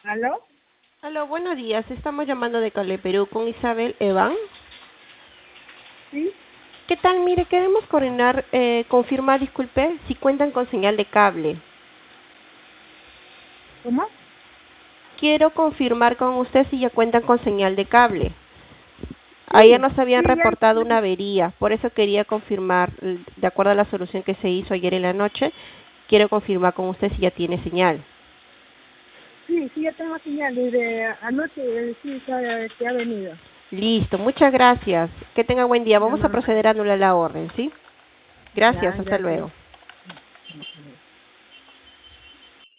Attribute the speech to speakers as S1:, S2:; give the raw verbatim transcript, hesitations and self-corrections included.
S1: ¿Aló?
S2: Aló, buenos días. Estamos llamando de Cable Perú con Isabel Evan.
S1: ¿Sí?
S2: ¿Qué tal? Mire, queremos coordinar, eh, confirmar, disculpe, si cuentan con señal de cable.
S1: ¿Cómo?
S2: Quiero confirmar con usted si ya cuentan con señal de cable. Ayer
S1: Sí,
S2: nos habían
S1: sí, ya,
S2: reportado
S1: ya-
S2: una avería, por eso quería confirmar, l- de acuerdo a la solución que se hizo ayer en la noche, quiero confirmar con usted si ya tiene señal.
S1: sí, sí, ya tengo señal. Desde anoche eh, sí se ha, se ha venido.
S2: Listo, muchas gracias. Que tenga buen día.
S1: Ya
S2: Vamos a
S1: no,
S2: proceder a anular la orden, ¿sí? Gracias,
S1: ya,
S2: hasta
S1: gracias.
S2: luego.